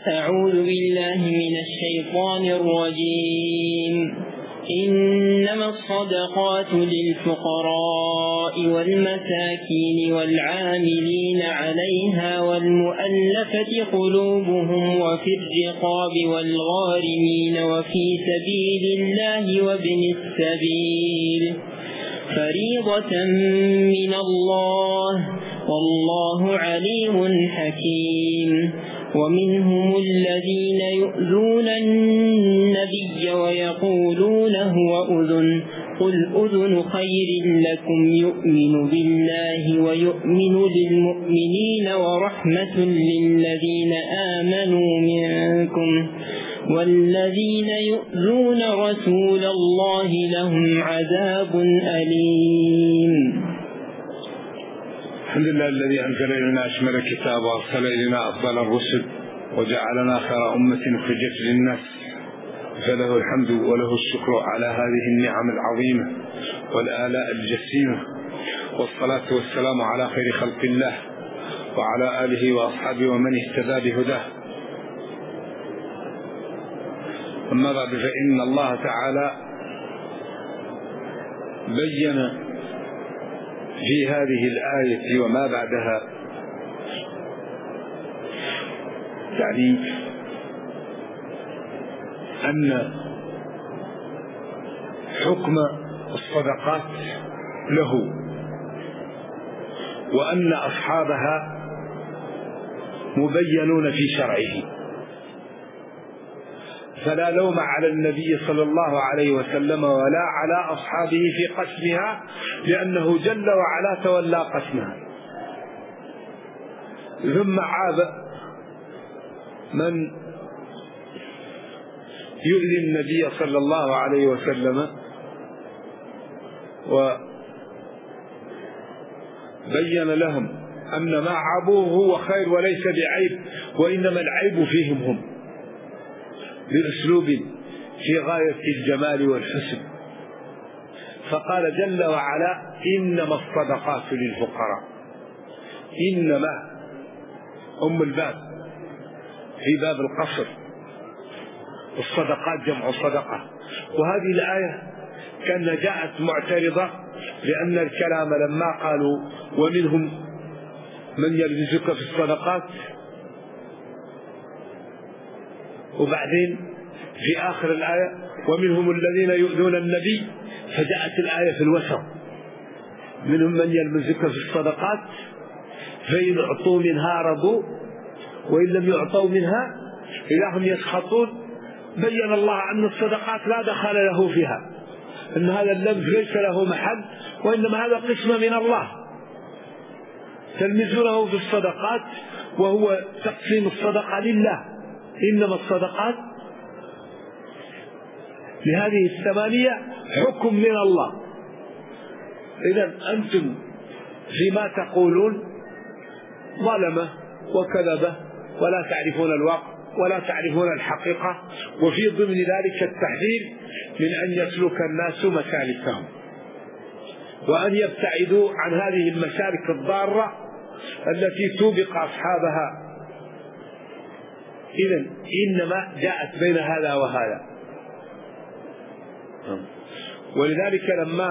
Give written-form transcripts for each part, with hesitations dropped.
أعوذ بالله من الشيطان الرجيم. إنما الصدقات للفقراء والمساكين والعاملين عليها والمؤلفة قلوبهم وفي الرقاب والغارمين وفي سبيل الله وابن السبيل فريضة من الله والله عليم حكيم. ومنهم الذين يؤذون النبي ويقولون هو أذن قل أذن خير لكم يؤمن بالله ويؤمن للمؤمنين ورحمة للذين آمنوا منكم والذين يؤذون رسول الله لهم عذاب أليم. الحمد لله الذي أنزل إلينا أشمل الكتاب وأرسل إلينا أفضل الرسل وجعلنا خير أمة أخرجت للناس، فله الحمد وله الشكر على هذه النعم العظيمة والآلاء الجسيمة، والصلاة والسلام على خير خلق الله وعلى آله وأصحابه ومن اهتدى بهداه. أما بعد، فإن الله تعالى بين في هذه الآية وما بعدها يعني أن حكم الصدقات له وأن أصحابها مبينون في شرعه، فلا لوم على النبي صلى الله عليه وسلم ولا على أصحابه في قسمها، لأنه جل وعلا تولى قسمها. ثم عاب من يؤذي النبي صلى الله عليه وسلم وبين لهم أن ما عابوه هو خير وليس بعيب، وإنما العيب فيهم هم، بأسلوب في غاية الجمال والحسن. فقال جل وعلا: إنما الصدقات للفقراء. إنما أم الباب في باب القصر، الصدقات جمع صدقة. وهذه الآية كان جاءت معترضة، لأن الكلام لما قالوا ومنهم من يلمزك في الصدقات، وبعدين في آخر الآية ومنهم الذين يؤذون النبي، فجاءت الآية في الوسط: منهم من يلمزك في الصدقات فإن أعطوا منها رضوا وإن لم يعطوا منها إذا هم يسخطون. بين الله أن الصدقات لا دخل له فيها، أن هذا اللمز ليس له محل، وإنما هذا قسم من الله تلمزونه في الصدقات، وهو تقسيم الصدقة لله. إنما الصدقات لهذه الثمانية حكم من الله. إذن أنتم فيما تقولون ظلمة وكذبة ولا تعرفون الواقع ولا تعرفون الحقيقة، وفي ضمن ذلك التحذير من أن يسلك الناس مسالكهم وأن يبتعدوا عن هذه المسالك الضارة التي توبق أصحابها. إذن إنما جاءت بين هذا وهذا. ولذلك لما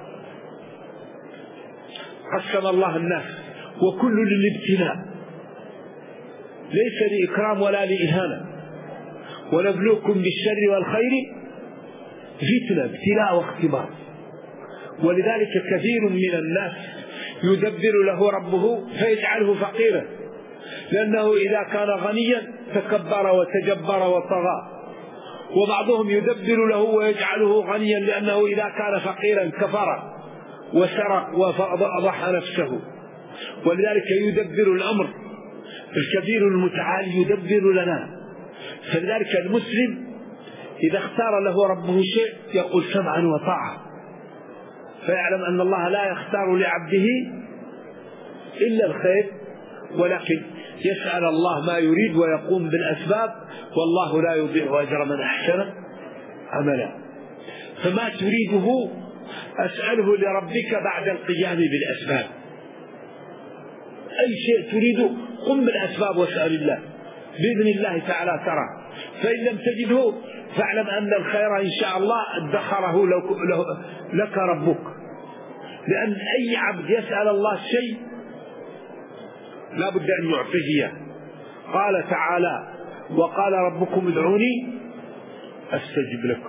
قسم الله الناس وكل للابتلاء، ليس لإكرام ولا لإهانة، ونبلوكم بالشر والخير فتنة، ابتلاء واختبار. ولذلك كثير من الناس يدبر له ربه فيجعله فقيرا، لأنه إذا كان غنيا تكبر وتجبر وطغى، وبعضهم يدبر له ويجعله غنيا لأنه إذا كان فقيرا كفر وسرق وفضح نفسه. ولذلك يدبر الأمر الكبير المتعال، يدبر لنا. فلذلك المسلم إذا اختار له ربه شيء يقول سمعا وطاعة، فيعلم أن الله لا يختار لعبده إلا الخير، ولكن يسأل الله ما يريد ويقوم بالأسباب، والله لا يضيع أجر من أحسن عملا. فما تريده أسأله لربك بعد القيام بالأسباب. أي شيء تريده قم بالأسباب واسأل الله، بإذن الله تعالى ترى. فإن لم تجده فاعلم أن الخير إن شاء الله ادخره لك ربك، لأن أي عبد يسأل الله شيء لا بد أن يعطيه إياه. قال تعالى: وقال ربكم ادعوني أستجب لكم.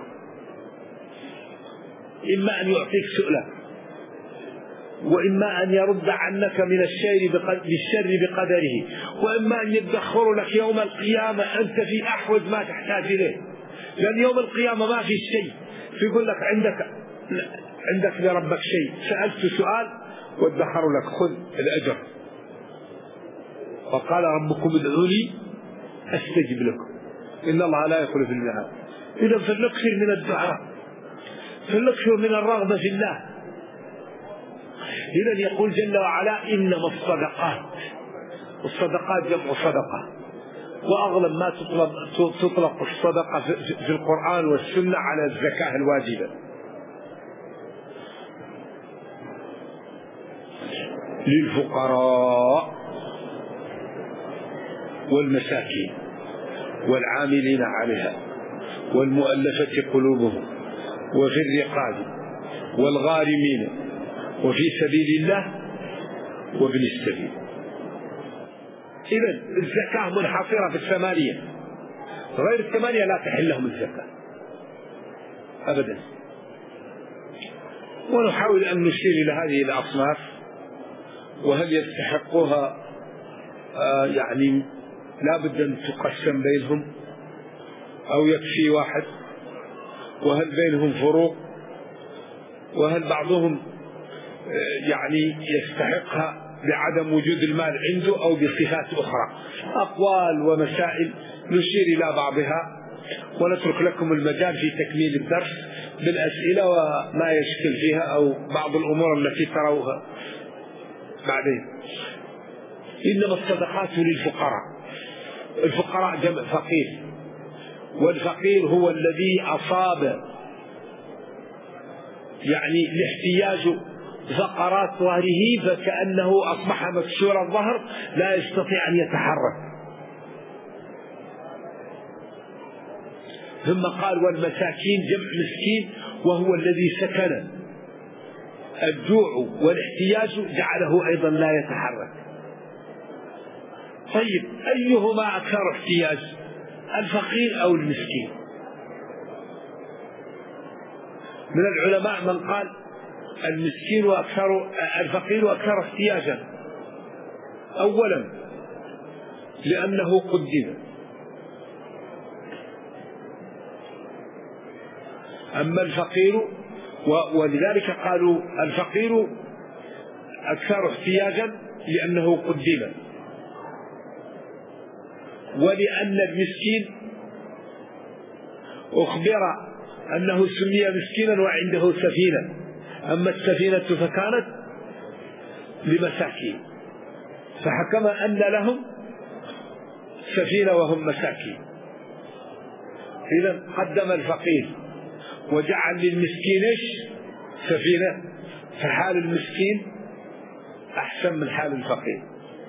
إما أن يعطيك سؤلك، وإما أن يرد عنك من بالشر بقدره، وإما أن يدخر لك يوم القيامة أنت في أحوج ما تحتاج إليه، لأن يوم القيامة ما في شيء، فيقول لك عندك لربك شيء، سألت سؤال وادخر لك، خذ الأجر. وقال ربكم ادعوني أستجب لكم إن الله لا يخلف الميعاد. إذا فلنكثر من الدعاء، فلنكثر من الرغبة في الله. إذا يقول جل وعلا: إنما الصدقات، والصدقات جمع صدقة، وأغلب ما تطلق الصدقة في القرآن والسنة على الزكاة الواجبة. للفقراء والمساكين والعاملين عليها والمؤلفة قلوبهم وفي الرقاب والغارمين وفي سبيل الله وابن السبيل. إذن الزكاة منحصرة في 8، غير 8 لا تحل لهم الزكاة أبدا. ونحاول أن نشير إلى هذه الأصناف، وهل يستحقها يعني لا بد أن تقسم بينهم أو يكفي واحد، وهل بينهم فروق، وهل بعضهم يعني يستحقها بعدم وجود المال عنده أو بصفات أخرى. أقوال ومسائل نشير إلى بعضها، ونترك لكم المجال في تكميل الدرس بالأسئلة وما يشكل فيها أو بعض الأمور التي تروها بعدين. إنما الصدقات للفقراء. الفقراء جمع فقير، والفقير هو الذي أصاب يعني الاحتياج فقرات ظهره فكأنه أصبح مكسور الظهر لا يستطيع أن يتحرك. ثم قال: والمساكين جمع مسكين، وهو الذي سكن الجوع والاحتياج جعله أيضا لا يتحرك. طيب أيهما أكثر احتياج، الفقير أو المسكين؟ من العلماء من قال المسكين الفقير أكثر احتياجا، أولا لأنه قدم، أما الفقير ولذلك قالوا الفقير أكثر احتياجا لأنه قدم، ولأن المسكين أخبر أنه سمي مسكينا وعنده سفينة، أما السفينة فكانت لمساكين، فحكم أن لهم سفينة وهم مساكين. إذا قدم الفقير وجعل للمسكين سفينة، فحال المسكين أحسن من حال الفقير.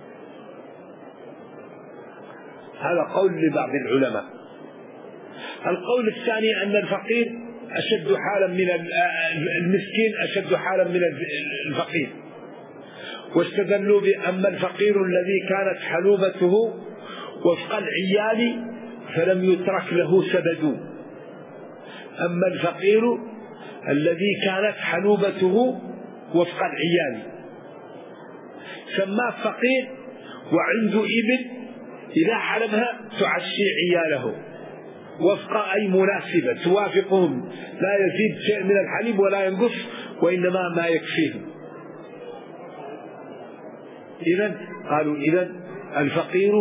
هذا قول لبعض العلماء. القول الثاني أن الفقير أشد حالا من المسكين، أشد حالا من الفقير، واستدلوا بأما الفقير الذي كانت حلوبته وفق العيال فلم يترك له سبد، أما الفقير الذي كانت حلوبته وفق العيال سماه فقير، وعنده إبل إذا حلبها تعشي عياله وفق أي مناسبة توافقهم، لا يزيد شيء من الحليب ولا ينقص، وإنما ما يكفيهم. إذن قالوا الفقير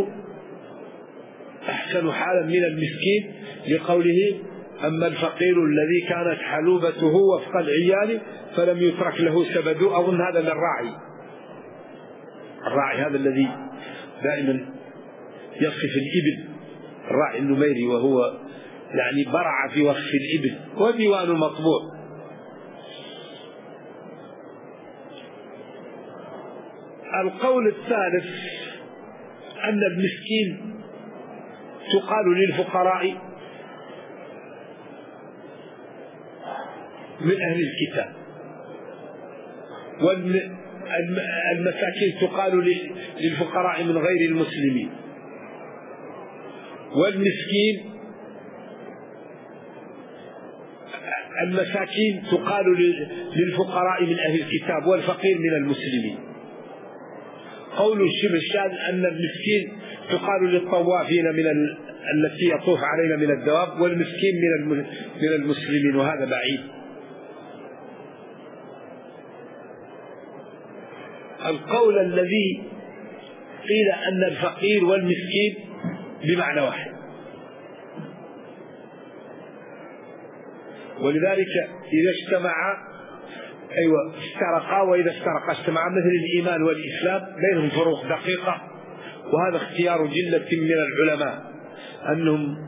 أحسن حالا من المسكين، لقوله: أما الفقير الذي كانت حلوبته وفق العيال فلم يترك له سبد. أظن هذا للراعي، الراعي هذا الذي دائما يصف الإبل، الراعي النميري، وهو يعني برع في وصف الإبل، وديوان مطبوع. القول الثالث أن المسكين تقال للفقراء من أهل الكتاب، والمساكين تقال للفقراء من غير المسلمين، المساكين تقال للفقراء من أهل الكتاب، والفقير من المسلمين. قول الشبه الشاذ أن المسكين تقال للطوافين التي يطوف علينا من الدواب، والمسكين من المسلمين، وهذا بعيد. القول الذي قيل أن الفقير والمسكين بمعنى واحد، ولذلك إذا اجتمعا افترقا، وإذا افترقا اجتمعا، مثل الإيمان والإسلام بينهم فروق دقيقة، وهذا اختيار جلة من العلماء أنهم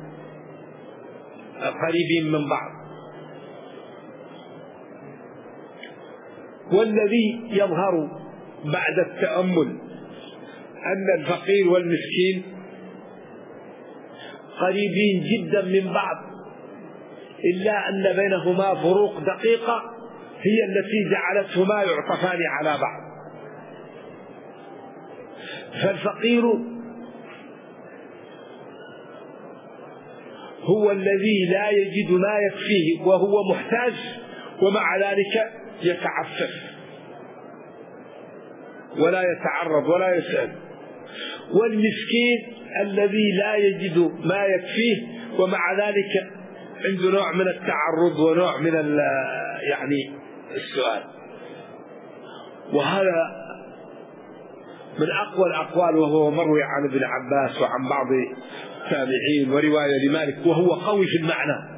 قريبين من بعض. والذي يظهر بعد التأمل أن الفقير والمسكين قريبين جدا من بعض، إلا أن بينهما فروق دقيقة هي التي جعلتهما يعطفان على بعض. فالفقير هو الذي لا يجد ما يكفيه وهو محتاج، ومع ذلك يتعفف ولا يتعرض ولا يسأل. والمسكين الذي لا يجد ما يكفيه ومع ذلك عنده نوع من التعرض ونوع من السؤال. وهذا من أقوى الأقوال، وهو مروي عن ابن عباس وعن بعض التابعين، ورواية لمالك، وهو قوي في المعنى،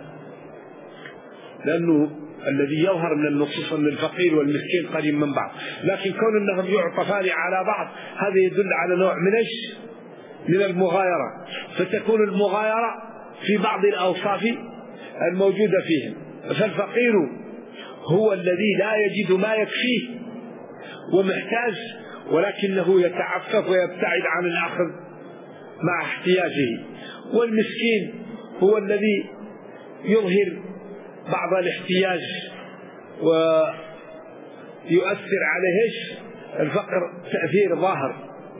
لأنه الذي يظهر من النصوص أن الفقير والمسكين قريب من بعض، لكن كون أنهم يعطفان على بعض هذا يدل على نوع من المغايرة، فتكون المغايرة في بعض الأوصاف الموجودة فيهم. فالفقير هو الذي لا يجد ما يكفيه ومحتاج، ولكنه يتعفف ويبتعد عن الآخر مع احتياجه. والمسكين هو الذي يظهر بعض الاحتياج ويؤثر عليه الفقر تأثير ظاهر،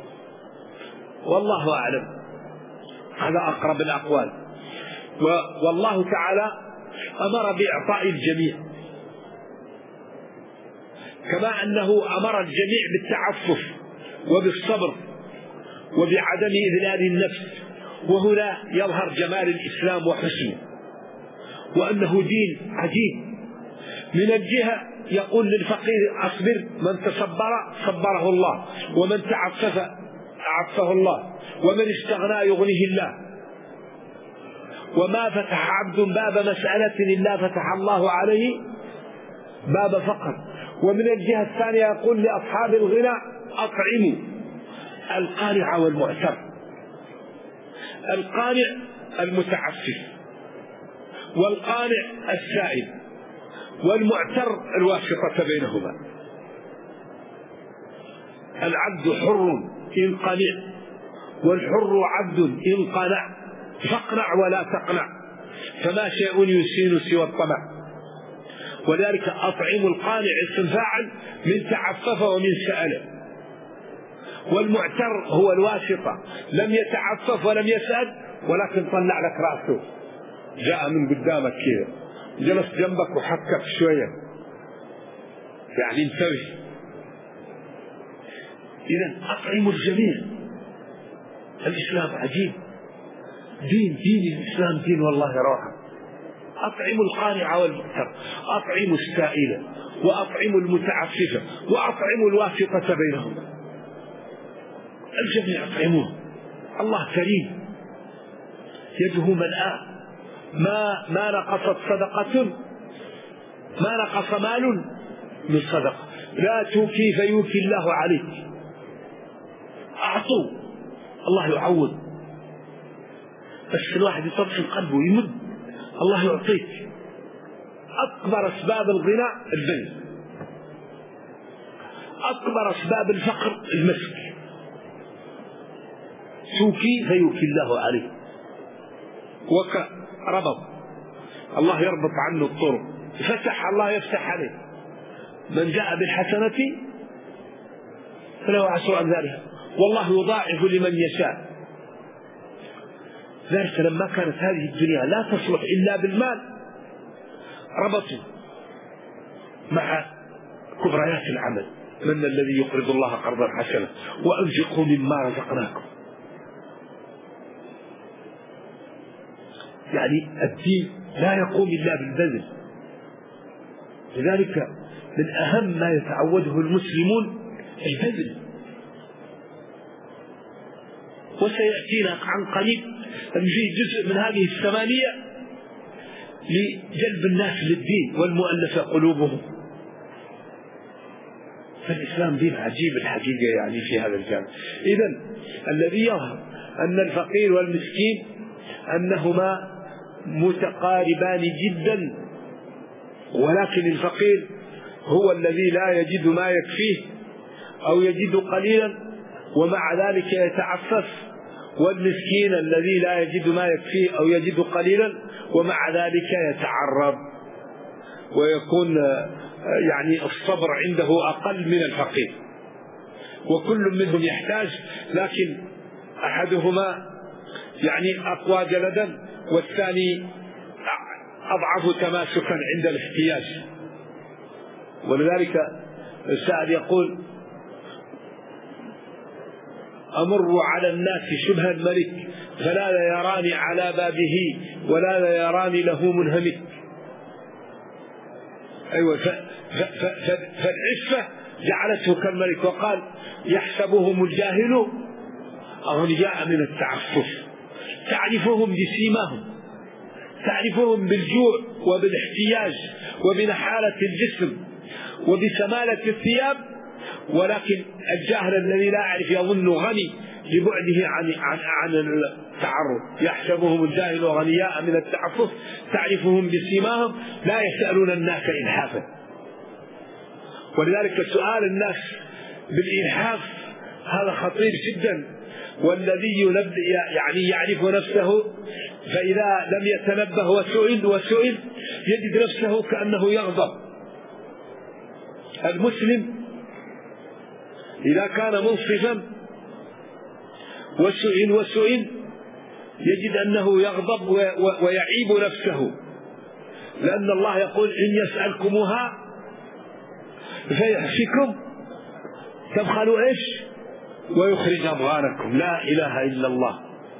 والله أعلم. هذا أقرب الأقوال. والله تعالى أمر بإعطاء الجميع، كما أنه أمر الجميع بالتعفف وبالصبر وبعدم إذلال النفس. وهنا يظهر جمال الإسلام وحسنه، وأنه دين عجيب. من الجهة يقول للفقير أصبر، من تصبر صبره الله، ومن تعفف أعفه الله، ومن استغنى يغنيه الله. وما فتح عبد باب مسألة إلا فتح الله عليه باب فقر. ومن الجهة الثانية يقول لأصحاب الغنى أطعموا القانع والمعتر. القانع المتعفف، والقانع السائل، والمعتر الواسطة بينهما. العبد حر إن قنع، والحر عبد إن قنع، فاقنع ولا تقنع، فما شيء يسين سوى الطمع. ولذلك أطعم القانع اسم فاعل من تعفف ومن سأله. والمعتر هو الواسطة، لم يتعفف ولم يسأل، ولكن طلع لك رأسه، جاء من قدامك كذا، جلس جنبك وحكك شوية، يعني انتبه. إذن أطعموا الجميع. الإسلام عجيب، دين الإسلام دين والله روعة. أطعموا القانع والمعتر، أطعموا السائل، وأطعموا المتعفف، وأطعموا الواسطة بينهما. الجميع أطعموه. الله كريم، يده ملآن، ما نقصت صدقة، ما نقص مال من صدقة. لا توكي فيوكي الله عليك. أعطوا، الله يعوض. بس الواحد يطرف قلبه ويمد، الله يعطيك. أكبر أسباب الغنى البذل، أكبر أسباب الفقر المسك. توكي فيوكي الله عليك. ربط الله يربط عنه الطرق، فتح الله يفتح عليه. من جاء بالحسنة فله عشر أمثالها والله يضاعف لمن يشاء. ذلك لما كانت هذه الدنيا لا تصلح إلا بالمال ربطوا مع كبريات العمل. من الذي يقرض الله قرضا حسنا وأنفقوا مما رزقناكم. يعني الدين لا يقوم إلا بالبذل. لذلك من أهم ما يتعوده المسلمون البذل. وسيأتينا عن قريب أن فيه جزء من هذه الثمانية لجلب الناس للدين والمؤلفة قلوبهم. فالإسلام دين عجيب الحقيقة يعني في هذا الجانب. إذن الذي يظهر أن الفقير والمسكين أنهما متقاربان جدا، ولكن الفقير هو الذي لا يجد ما يكفيه أو يجد قليلا ومع ذلك يتعفف، والمسكين الذي لا يجد ما يكفيه أو يجد قليلا ومع ذلك يتعرض ويكون يعني الصبر عنده أقل من الفقير. وكل منهم يحتاج، لكن أحدهما يعني أقوى جلدا والثاني أضعف تماسكا عند الاحتياج. ولذلك السائل يقول أمر على الناس شبه الملك فلا يراني على بابه ولا يراني له منهمك. أيوة، فالعفة جعلته كالملك. وقال يحسبهم الجاهل أغنياء من التعفف، تعرفهم بسيماهم، تعرفهم بالجوع وبالاحتياج وبنحالة الجسم وبسمالة الثياب، ولكن الجاهل الذي لا يعرف يظن غني لبعده عن التعرض. يحسبهم الجاهل غنياء من التعفف تعرفهم بسيماهم لا يسألون الناس إلحافا. ولذلك سؤال الناس بالإلحاف هذا خطير جدا. والذي يعني يعرف نفسه فإذا لم يتنبه وسئل يجد نفسه كأنه يغضب. المسلم إذا كان منصفا وسئل يجد أنه يغضب ويعيب نفسه، لأن الله يقول إن يسألكموها فيحفكم تبخلوا إيش ويخرج أضغانكم. لا إله إلا الله.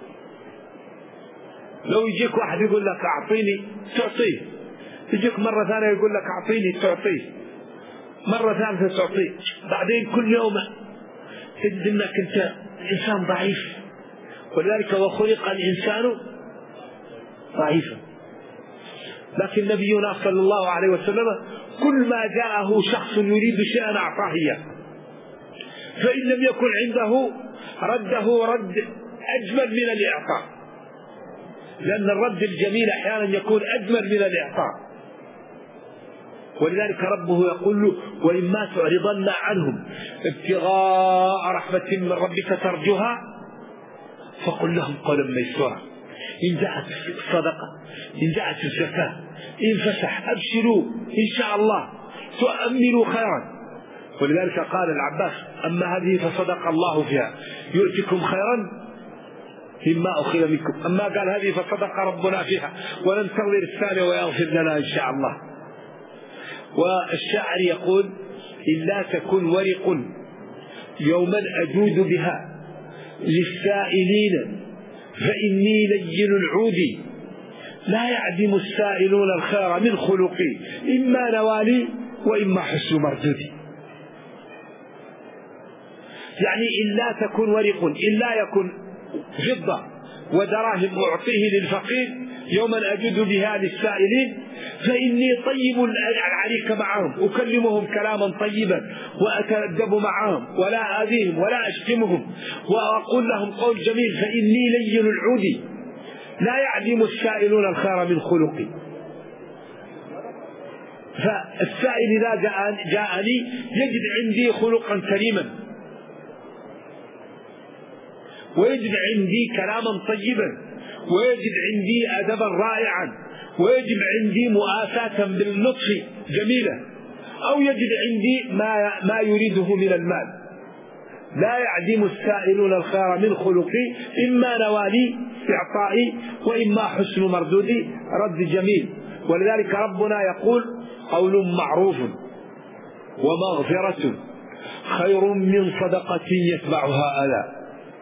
لو يجيك واحد يقول لك أعطيني تعطيه، يجيك مرة ثانية يقول لك أعطيني تعطيه، مرة ثالثة تعطيه، بعدين كل يوم تجد أنك أنت إنسان ضعيف. ولذلك وخلق الإنسان ضعيفا. لكن نبينا صلى الله عليه وسلم كل ما جاءه شخص يريد شيئا أعطاه إياه، فإن لم يكن عنده رده رد أجمل من الإعطاء، لأن الرد الجميل أحيانا يكون أجمل من الإعطاء. ولذلك ربه يقول له وإما تعرضن عنهم ابتغاء رحمة من ربك ترجوها فقل لهم قولا ميسورا. إن جاءت الصدقة، إن جاءت الزكاة، إن فسح أبشروا إن شاء الله تؤملوا خيرا. ولذلك قال العباس أما هذه فصدق الله فيها يؤتكم خيرا مما أخذ منكم، أما قال هذه فصدق ربنا فيها وننتظر الثانية ويغفر لنا إن شاء الله. والشاعر يقول إلا تكن ورق يوما أجود بها للسائلين فإني لين العود لا يعدم السائلون الخير من خلقي إما نوالي وإما حسن مردودي. يعني إلا تكن ورق، إلا يكن فضة ودراهم أعطيه للفقير يوما أجد بها للسائلين فإني طيب العريك معهم، أكلمهم كلاما طيبا وأتأدب معهم ولا آذيهم ولا أشتمهم وأقول لهم قول جميل فإني لين العود لا يعدم السائلون الخير من خلقي. فالسائل إذا جاءني يجد عندي خلقا كريما ويجد عندي كلاما طيبا ويجد عندي أدبا رائعا، ويجد عندي مؤاساة باللطف جميلة، أو يجد عندي ما يريده من المال. لا يعدم السائلون الخير من خلقي، إما نوالي إعطائي وإما حسن مردودي رد جميل. ولذلك ربنا يقول: قول معروف ومغفرة خير من صدقة يتبعها أذى.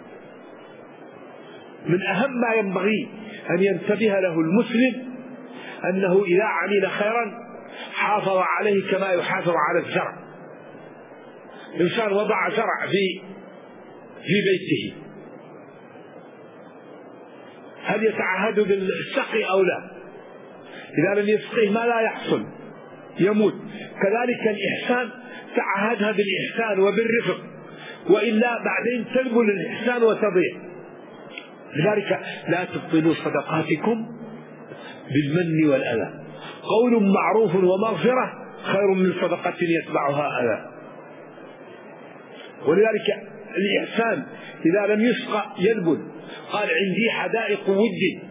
من أهم ما ينبغي أن ينتبه له المسلم أنه إذا عمل خيرا حافظ عليه كما يحافظ على الزرع. إنسان وضع زرع في بيته، هل يتعهد بالسقي أو لا؟ إذا لم يسقيه ما لا يحصل يموت. كذلك الإحسان تعهدها بالإحسان وبالرفق، وإلا بعدين تنبل الإحسان وتضيع. لذلك لا تبطلوا صدقاتكم بالمن والأذى. قول معروف ومغفرة خير من صدقة يتبعها أذى. ولذلك الإحسان إذا لم يسقى ينبل. قال: عندي حدائق ود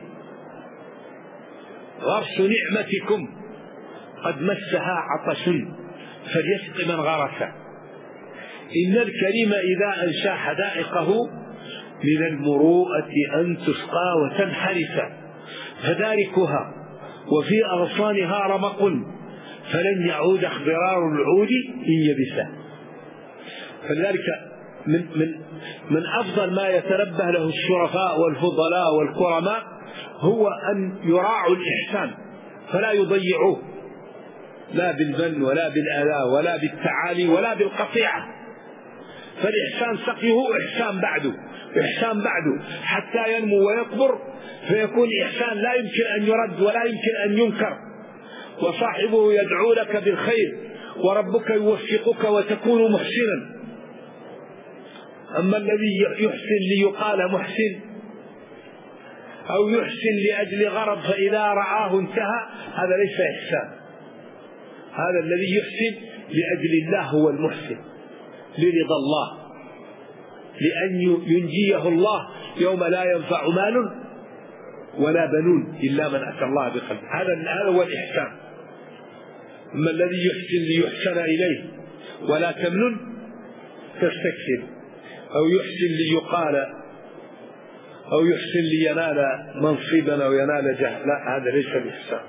غرس نعمتكم قد مسها عطش فليسق من غرس. إن الكريم إذا أنشا حدائقه من المروءة أن تسقى وتنحرس، فداركها وفي أغصانها رمق فلن يعود اخضرار العود إن يبسه. فلذلك من أفضل ما يتنبه له الشرفاء والفضلاء والكرماء هو أن يراعوا الإحسان فلا يضيعوه، لا بالمن ولا بالآلاء ولا بالتعالي ولا بالقطيعة. فالإحسان سقيه إحسان بعده حتى ينمو ويكبر، فيكون إحسان لا يمكن أن يرد ولا يمكن أن ينكر، وصاحبه يدعو لك بالخير وربك يوفقك وتكون محسنا. أما الذي يحسن ليقال محسن أو يحسن لأجل غرض فإذا رآه انتهى، هذا ليس إحسان. هذا الذي يحسن لأجل الله هو المحسن، لرضا الله، لأن ينجيه الله يوم لا ينفع مال ولا بنون إلا من أتى الله بقلب. هذا هو الإحسان. أما الذي يحسن ليحسن إليه ولا تمنن تستكثر، أو يحسن ليقال، أو يحسن لينال منصبا أو ينال جاه، لا، هذا ليس الإحسان.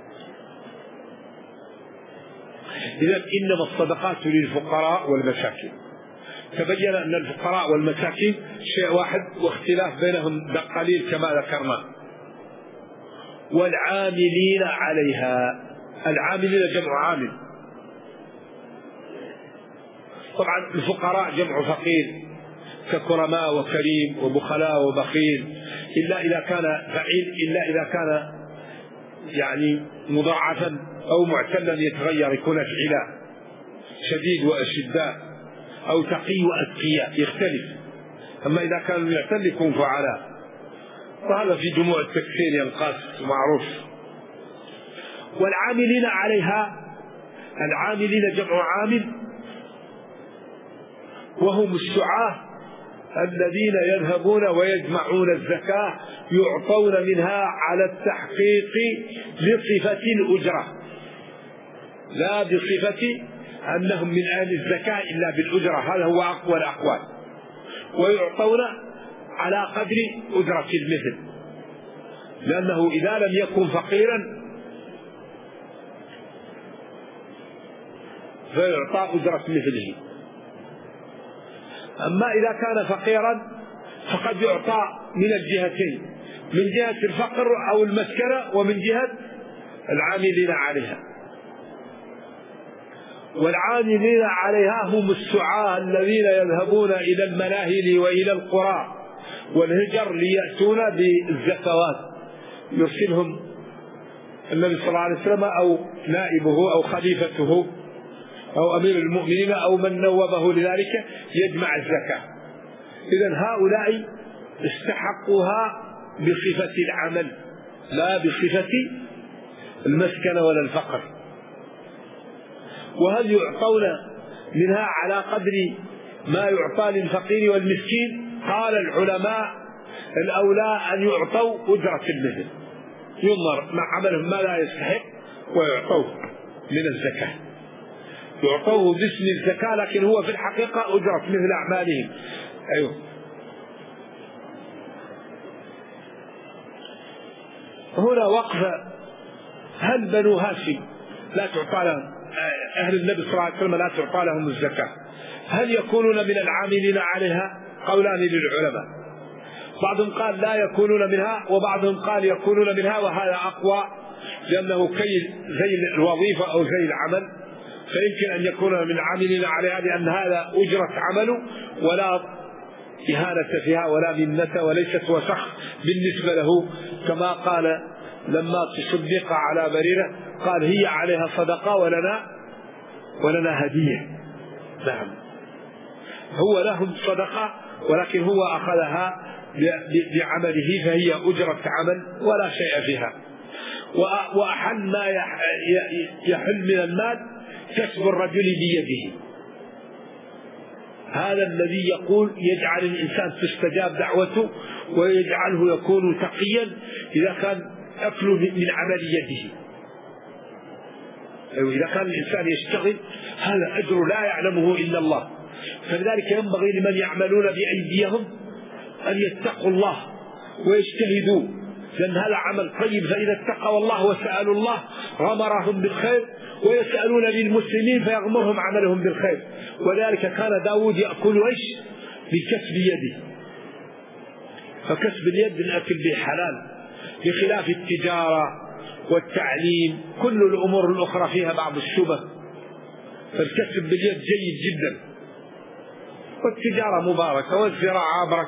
إذا إنما الصدقات للفقراء والمساكين. تبين أن الفقراء والمساكين شيء واحد واختلاف بينهم قليل كما ذكرنا. والعاملين عليها، العاملين جمع عامل. طبعا الفقراء جمع فقير ككرماء وكريم وبخلاء وبخيل، إلا إذا كان فعيل، إلا إذا كان يعني مضاعفا أو معتلا يتغير، يكون فعلاء، شديد وأشداء، أو تقي وأتقياء، يختلف. أما إذا كان معتل يكون فعلاء، وهذا في جموع التكفير ينقاس معروف. والعاملين عليها، العاملين جمع عامل، وهم السعاة الذين يذهبون ويجمعون الزكاة يعطون منها على التحقيق بصفة الأجرة، لا بصفة أنهم من أهل الزكاة إلا بالأجرة، هذا هو أقوى الأقوال. ويعطون على قدر أجرة المثل، لأنه إذا لم يكن فقيرا فيعطى أجرة مثله. أما إذا كان فقيرا فقد يعطى من الجهتين، من جهة الفقر أو المسكنة ومن جهة العاملين عليها. والعاملين عليها هم السعاة الذين يذهبون إلى المناهل وإلى القرى والهجر ليأتون بالزكوات، يرسلهم النبي صلى الله عليه وسلم أو نائبه أو خليفته أو أمير المؤمنين أو من نوبه لذلك يجمع الزكاة. إذن هؤلاء استحقوها بصفة العمل لا بصفة المسكن ولا الفقر. وهل يعطون منها على قدر ما يعطى للفقير والمسكين؟ قال العلماء الأولى أن يعطوا أجرة المثل، ينظر مع عملهم ما لا يستحق ويعطوه من الزكاة، يعطوه باسم الزكاة لكن هو في الحقيقة أجرة مثل أعمالهم. أيوه. هنا وقفة: هل بنو هاشم لا تعطى لهم، أهل النبي صلى الله عليه وسلم لا تعطى لهم الزكاة، هل يكونون من العاملين عليها؟ قولان للعلماء، بعضهم قال لا يكونون منها، وبعضهم قال يكونون منها، وهذا أقوى لأنه كي زي الوظيفة أو زي العمل، فيمكن أن يكون من العاملين عليها لأن هذا أجرة عمله ولا إهانة فيها ولا منة وليست وسخ بالنسبة له، كما قال لما تصدق على بريرة قال هي عليها صدقة ولنا هدية. نعم، هو لهم صدقة ولكن هو أخذها بعمله فهي أجرة عمل ولا شيء فيها. وأحل ما يحل من المال كسب الرجل بيده، هذا الذي يقول يجعل الإنسان تستجاب دعوته ويجعله يكون تقيا إذا كان أكله من عمل يده. إذا كان الإنسان يشتغل هذا أجر لا يعلمه إلا الله، فلذلك ينبغي لمن يعملون بأيديهم أن يتقوا الله ويجتهدوا، لأن هذا عمل طيب، فإذا اتقوا الله وسألوا الله غمرهم بالخير، ويسألون للمسلمين فيغمرهم عملهم بالخير. وذلك كان داود يأكل إيش؟ بكسب يده، فكسب اليد الأكل به حلال، بخلاف التجارة والتعليم كل الأمور الأخرى فيها بعض الشبه، فالكسب باليد جيد جدا، والتجارة مباركة والزراعة أبرك،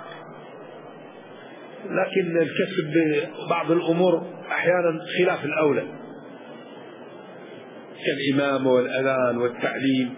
لكن الكسب ببعض الأمور أحيانا خلاف الأولى كالإمامة والأذان والتعليم،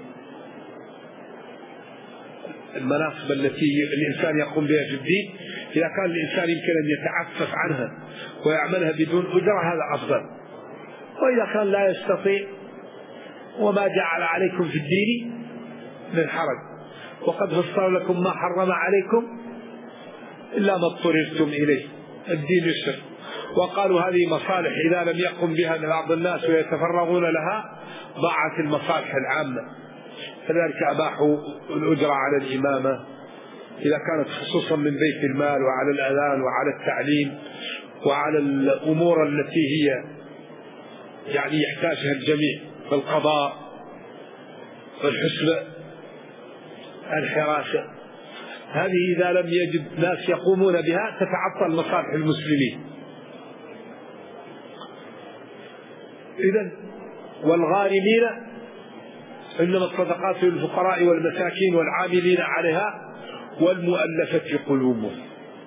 المناصب التي الإنسان يقوم بها في الدين، إذا كان الإنسان يمكن أن يتعفف عنها ويعملها بدون أجرة هذا أفضل. وإذا كان لا يستطيع وما جعل عليكم في الدين من حرج، وقد فصل لكم ما حرم عليكم إلا ما اضطررتم إليه، الدين يسر. وقالوا هذه مصالح إذا لم يقم بها بعض الناس ويتفرغون لها ضاعت المصالح العامة، فذلك أباحوا الأجرة على الإمامة إذا كانت خصوصا من بيت المال، وعلى الأذان وعلى التعليم وعلى الأمور التي هي يعني يحتاجها الجميع، القضاء والحسبة الحراسة، هذه إذا لم يجد ناس يقومون بها تتعطل مصالح المسلمين. إذن والغارمين إنما الصدقات للفقراء والمساكين والعاملين عليها والمؤلفة قلوبهم.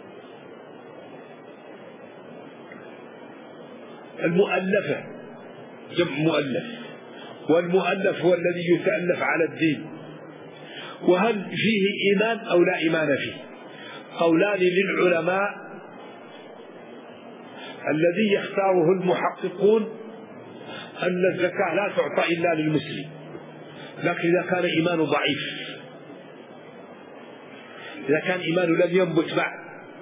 المؤلفة جمع مؤلف، والمؤلف هو الذي يتألف على الدين. وهل فيه إيمان أو لا إيمان فيه؟ قولان للعلماء، الذي يختاره المحققون أن الزكاة لا تعطى إلا للمسلم، لكن إذا كان إيمانه ضعيف، إذا كان إيمانه لم ينبت بعد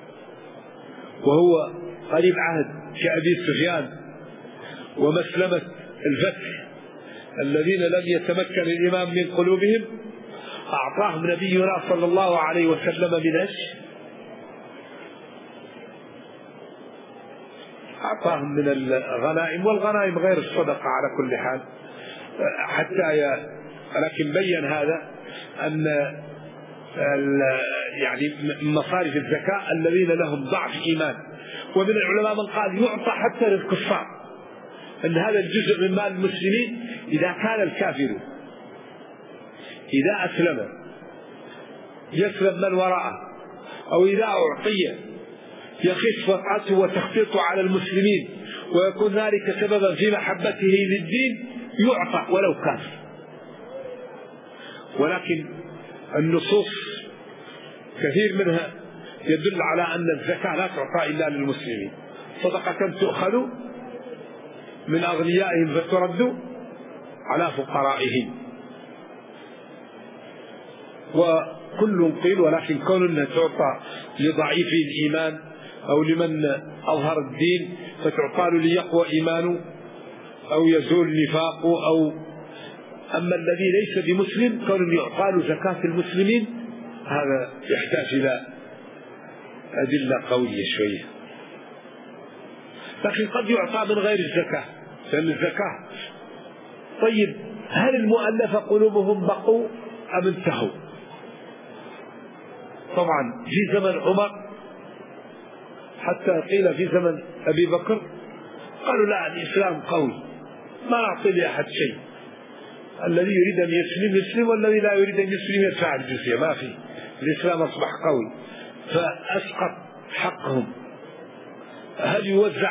وهو قريب عهد كأبي سفيان ومسلمة الفتح الذين لم يتمكن الإيمان من قلوبهم، أعطاهم نبينا صلى الله عليه وسلم من أعطاهم من الغنائم، والغنائم غير الصدقة على كل حال، لكن بين هذا أن يعني مصارف الزكاة الذين لهم ضعف إيمان. ومن العلماء من قال يعطى حتى للكفار، أن هذا الجزء من مال المسلمين إذا كان الكافر إذا أسلم يسلم من وراءه، أو إذا أعطي يخف وقعته وتخطيطه على المسلمين ويكون ذلك سببا في محبته للدين يعطى ولو كافر. ولكن النصوص كثير منها يدل على أن الزكاة لا تعطى إلا للمسلمين، صدقة تؤخذ من أغنيائهم فترد على فقرائهم. كل قيل، ولكن كونها تعطى لضعيف الإيمان أو لمن أظهر الدين فتعطى له ليقوى إيمانه أو يزول نفاقه. أما الذي ليس بمسلم كون يعطى له زكاة المسلمين هذا يحتاج إلى أدلة قوية شوية. لكن قد يعطى من غير الزكاة، لأن الزكاة. طيب هل المؤلفة قلوبهم بقوا أم انتهوا؟ طبعا في زمن عمر حتى قيل في زمن أبي بكر قالوا لا، الإسلام قوي ما نعطي لأحد شيء، الذي يريد أن يسلم يسلم، والذي لا يريد أن يسلم يدفع الجزية، ما في، الإسلام أصبح قوي فأسقط حقهم. هل يوزع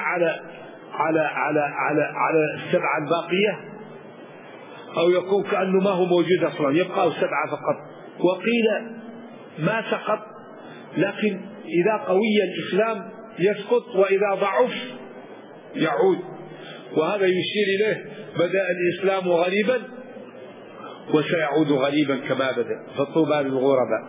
على السبعة الباقية أو يكون كأنه ما هو موجود أصلا يبقى 7 فقط؟ وقيل ما سقط، لكن إذا قوي الإسلام يسقط وإذا ضعف يعود، وهذا يشير إليه بدأ الإسلام غريبا وسيعود غريبا كما بدأ، فطوبى للغرباء.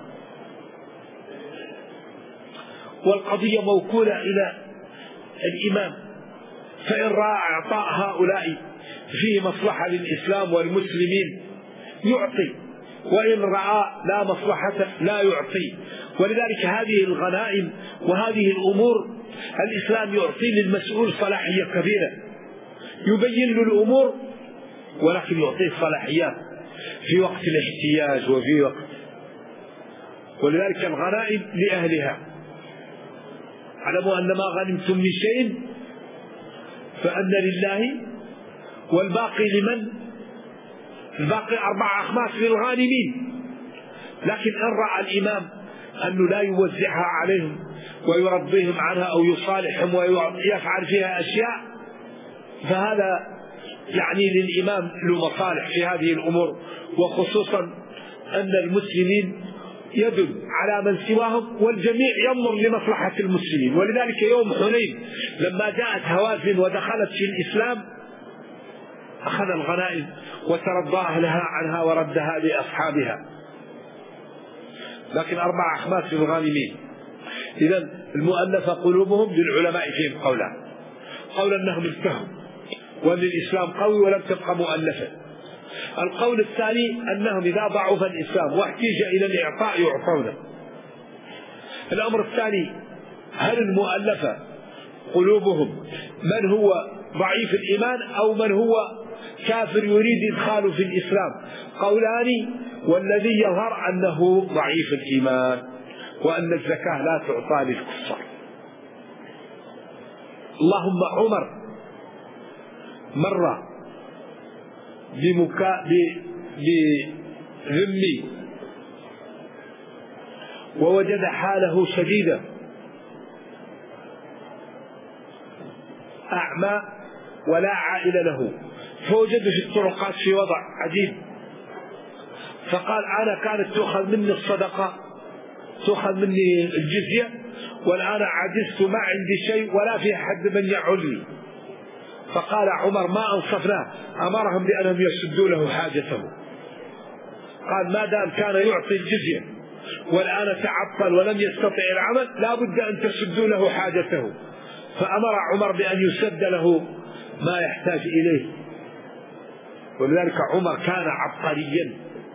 والقضية موكولة إلى الإمام، فإن رأى إعطاء هؤلاء فيه مصلحة للإسلام والمسلمين يعطي، وإن رأى لا مصلحة لا يعطي. ولذلك هذه الغنائم وهذه الأمور الإسلام يعطي للمسؤول صلاحية كبيرة، يبين له الأمور ولكن يعطيه صلاحيات في وقت الاحتياج وفي وقت. ولذلك الغنائم لأهلها. اعلموا أن ما غنمتم من شيء فأن لله والباقي لمن؟ الباقي 4 أخماس للغانمين. لكن إن رأى الإمام أنه لا يوزعها عليهم ويرضيهم عنها أو يصالحهم ويفعل فيها أشياء فهذا يعني للإمام له مصالح في هذه الأمور، وخصوصا أن المسلمين يدل على من سواهم والجميع ينظر لمصلحة المسلمين. ولذلك يوم حنين لما جاءت هوازن ودخلت في الإسلام أخذ الغنائم وترضى أهلها عنها وردها لأصحابها، لكن 4 أخماس للغانمين. إذن المؤلفة قلوبهم للعلماء فيهم قولان: قول أنهم انتهوا وأن الإسلام قوي ولم تبقى مؤلفة. القول الثاني أنهم إذا ضعف الإسلام واحتاج إلى الإعطاء يعطونه. الأمر الثاني: هل المؤلفة قلوبهم من هو ضعيف الإيمان أو من هو كافر يريد إدخاله في الإسلام؟ قولان، والذي يظهر أنه ضعيف الإيمان وأن الزكاة لا تعطى للكفار. اللهم عمر مر بذمي ووجد حاله شديدة، أعمى ولا عائل له، فوجد في الطرقات في وضع عجيب، فقال: أنا كانت تؤخذ مني الصدقة، تؤخذ مني الجزية، والآن عجزت ما عندي شيء ولا في أحد من يعولني. فقال عمر: ما أنصفناه، أمرهم بأنهم يسدوا له حاجته. قال: ما دام كان يعطي الجزية والآن تعطل ولم يستطع العمل لا بد أن تسدوا له حاجته. فأمر عمر بأن يسد له ما يحتاج إليه. ولذلك عمر كان عبقريا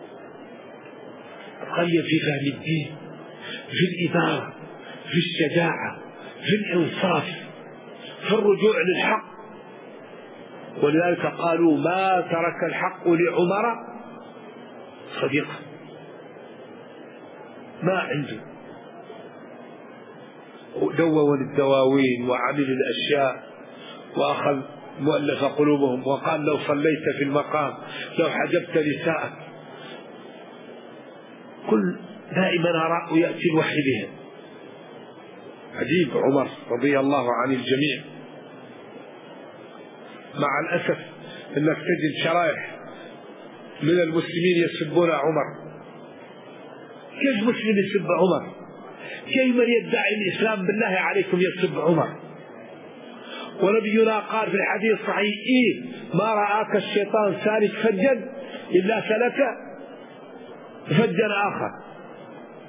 في فهم الدين، في الإدارة، في الشجاعة، في الإنصاف، في الرجوع للحق. ولذلك قالوا: ما ترك الحق لعمر صديقا، ما عنده، دون الدواوين وعمل الأشياء وأخذ مؤلف قلوبهم، وقال: لو صليت في المقام، لو حجبت نساءك، كل دائما أراه يأتي الوحي بهم. عجيب عمر رضي الله عن الجميع. مع الأسف أنك تجد شرائح من المسلمين يسبون عمر. كيف مسلم يسب عمر؟ كيف من يدعي الإسلام بالله عليكم يسب عمر؟ ونبينا قال في الحديث الصحيح: ما رآك الشيطان سالك فجا إلا سلك فجا آخر.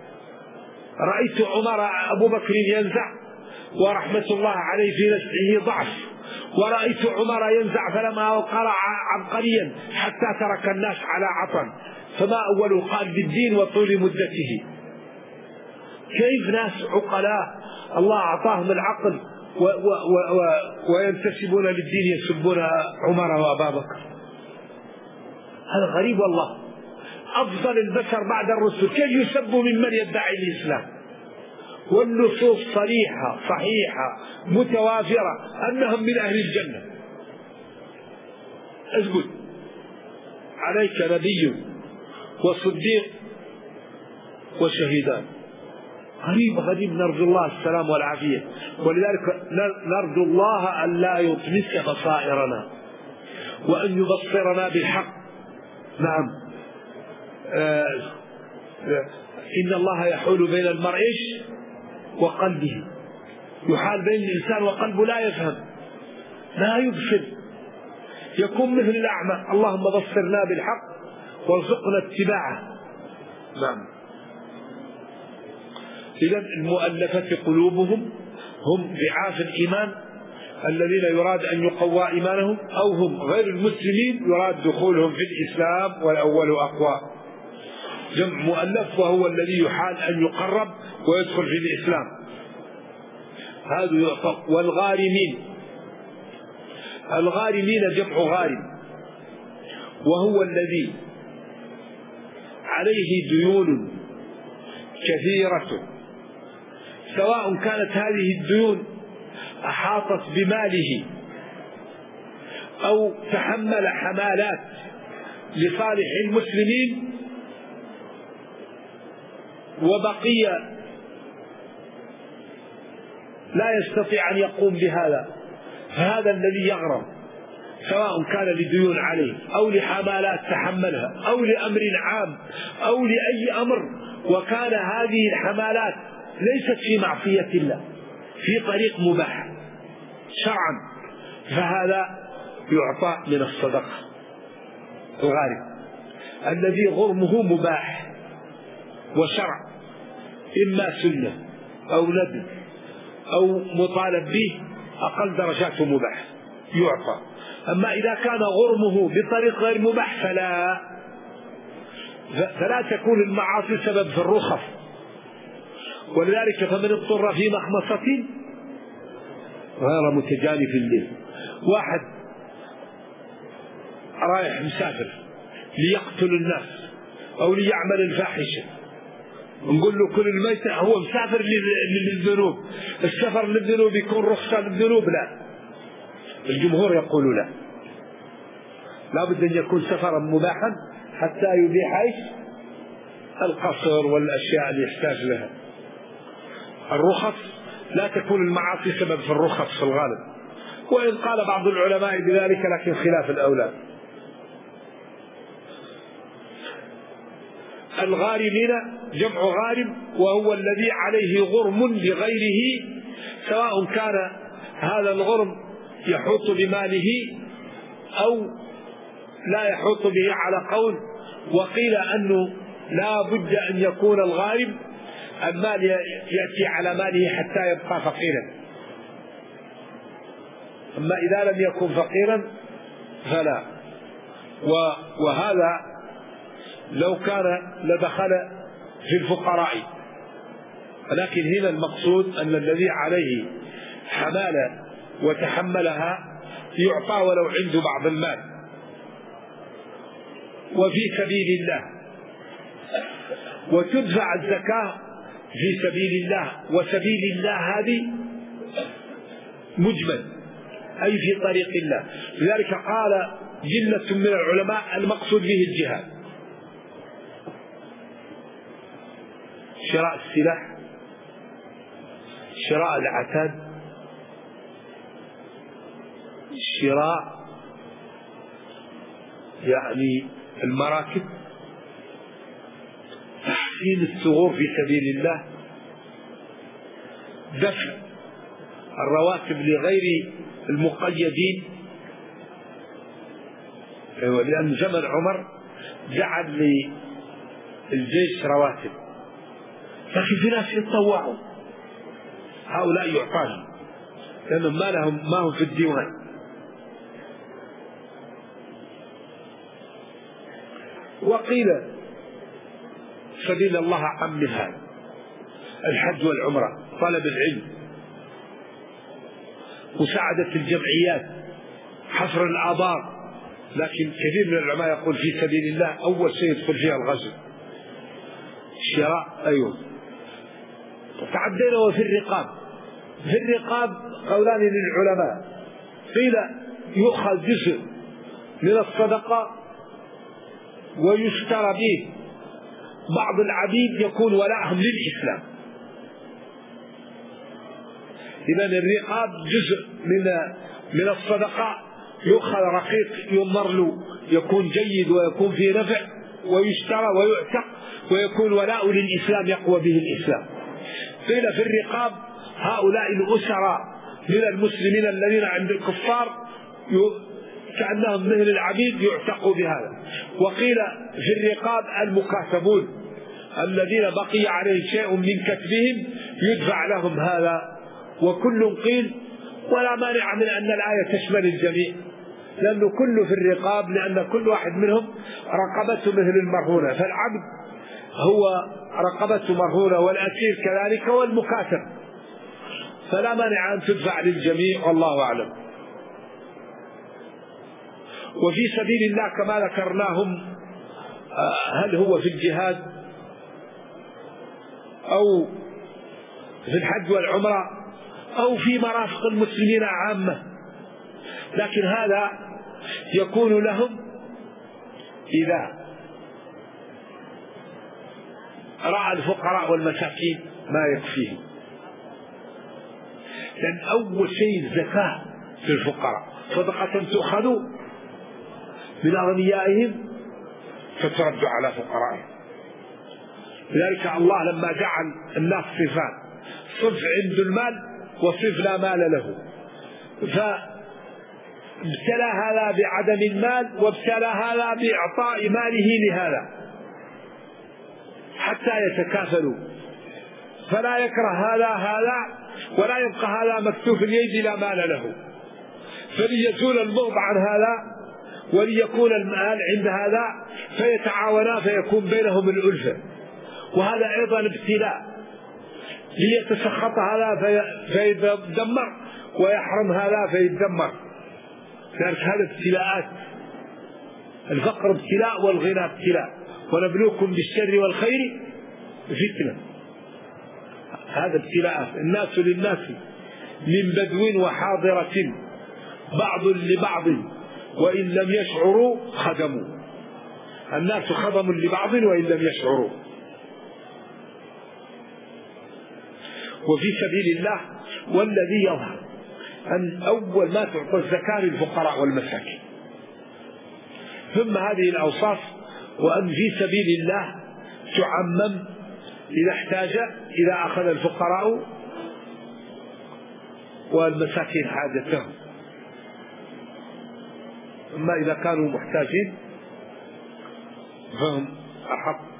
رأيت عمر أبو بكر ينزع ورحمة الله عليه في نزعه ضعف، ورأيت عمر ينزع فلما قرع عبقريا حتى ترك الناس على عطن، فما أول قال بالدين وطول مدته. كيف ناس عقلاء الله أعطاهم العقل وينتسبون للدين يسبون عمر وأبا بكر؟ هذا غريب والله. أفضل البشر بعد الرسل كيف يسبوا ممن يدعي الإسلام؟ والنصوص صريحة صحيحة متوافرة أنهم من أهل الجنة. أسجد عليك نبي وصديق وشهيدان. غريب نرجو الله السلام والعافية، ولذلك نرجو الله أن لا يطمس بصائرنا وأن يبصرنا بالحق. نعم، إن الله يحول بين المرء وقلبه، يحال بين الإنسان وقلبه لا يفهم لا يبصر، يكون مثل الأعمى. اللهم بصرنا بالحق وارزقنا اتباعه. نعم. إذن المؤلفة قلوبهم هم ضعاف الإيمان الذين يراد أن يقوى إيمانهم، أو هم غير المسلمين يراد دخولهم في الإسلام والأول أقوى. جمع مؤلف وهو الذي يحال أن يقرب ويدخل في الإسلام، هذا يعطى. الغارمين جمع غارم، وهو الذي عليه ديون كثيرة، سواء كانت هذه الديون أحاطت بماله أو تحمل حمالات لصالح المسلمين وبقي لا يستطيع أن يقوم بهذا، فهذا الذي يغرم، سواء كان لديون عليه أو لحمالات تحملها أو لأمر عام أو لأي أمر، وكان هذه الحمالات ليست في معصية الله، في طريق مباح شرعا، فهذا يعطى من الصدقة. الغارم الذي غرمه مباح وشرع، إما سنة أو ندب أو مطالب به، أقل درجاته مباح يعطى. أما إذا كان غرمه بطريق غير مباح فلا تكون المعاصي سبب في الرخص. ولذلك فمن اضطر في مخمصة غير متجانف الليل. واحد رايح مسافر ليقتل الناس أو ليعمل الفاحشة، نقول له كل الميتة، هو مسافر للذنوب، السفر للذنوب يكون رخصة للذنوب؟ لا، الجمهور يقول لا، لابد أن يكون سفرا مباحا حتى يبيح القصر والأشياء اللي يحتاج لها. الرخص لا تكون المعاصي سبب في الرخص في الغالب، وإن قال بعض العلماء بذلك لكن خلاف الأولى. الغارمين جمع غارم، وهو الذي عليه غرم لغيره، سواء كان هذا الغرم يحوط بماله أو لا يحوط به على قول. وقيل أنه لا بد أن يكون الغارم المال يأتي على ماله حتى يبقى فقيرا، أما إذا لم يكن فقيرا فلا. وهذا لو كان لدخل في الفقراء، ولكن هنا المقصود أن الذي عليه حمالة وتحملها يعطى ولو عنده بعض المال. وفي سبيل الله، وتدفع الزكاة في سبيل الله، وسبيل الله هذه مجمل أي في طريق الله. لذلك قال جلة من العلماء المقصود به الجهاد، شراء السلاح، شراء العتاد، شراء يعني المراكب، تحسين الثغور في سبيل الله، دفع الرواتب لغير المقيدين. لأن زمن عمر جعل للجيش رواتب، لكن في ناس يتطوعوا، هؤلاء يعطاهم لأنهم ما هم في الديوان. وقيل سبيل الله عم من هذا: الحج والعمرة، طلب العلم، مساعدة الجمعيات، حفر الآبار. لكن كثير من العلماء يقول في سبيل الله أول شيء يدخل فيها الغزو، الشراء. أيوه. تعدينا. وفي الرقاب، في الرقاب قولان للعلماء: قيل يؤخذ جزء من الصدقة ويشترى به بعض العبيد يكون ولاءهم للإسلام. إذن الرقاب جزء من الصدقة، يؤخذ رقيق ينظر له يكون جيد ويكون فيه نفع، ويشترى ويعتق ويكون ولاء للإسلام يقوى به الإسلام. قيل في الرقاب هؤلاء الأسرى من المسلمين الذين عند الكفار كأنهم مثل العبيد يعتقوا بهذا. وقيل في الرقاب المكاتبون الذين بقي عليه شيء من كتبهم يدفع لهم هذا. وكل قيل، ولا مانع من أن الآية تشمل الجميع، لأنه كله في الرقاب، لأن كل واحد منهم رقبته مثل المرهونة، فالعبد هو رقبته مرهونة والأسير كذلك والمكاتب، فلا مانع أن تدفع للجميع، والله أعلم. وفي سبيل الله كما ذكرناهم، هل هو في الجهاد أو في الحج والعمرة أو في مرافق المسلمين عامة، لكن هذا يكون لهم إذا رأى الفقراء والمساكين ما يكفيهم، لأن أول شيء الزكاة في الفقراء، صدقة تؤخذ من أغنيائهم فترد على فقرائهم. لذلك الله لما جعل الناس صفان: صنف عنده المال وصنف لا مال له، فابتلى هذا بعدم المال وابتلى هذا بإعطاء ماله لهذا حتى يتكافلوا، فلا يكره هذا ولا يبقى هذا مكتوف اليد لا مال له، فليزول البغض عن هذا وليكون المال عند هذا فيتعاونا فيكون بينهم الألفة. وهذا أيضا ابتلاء، ليتسخط هذا فيتدمر ويحرم هذا فيتدمر. لذلك هذا ابتلاءات، الفقر ابتلاء والغنى ابتلاء، ونبلوكم بالشر والخير فتنة. هذا ابتلاءات، الناس للناس من بدو وحاضرة بعض لبعض وإن لم يشعروا خدموا، الناس خدم لبعض وإن لم يشعروا. وفي سبيل الله والذي يظهر أن أول ما تعطى الزكاة للفقراء والمساكين، ثم هذه الأوصاف، وأن في سبيل الله تعمم إذا احتاج، إذا أخذ الفقراء والمساكين حاجتهم، أما إذا كانوا محتاجين فهم أحق.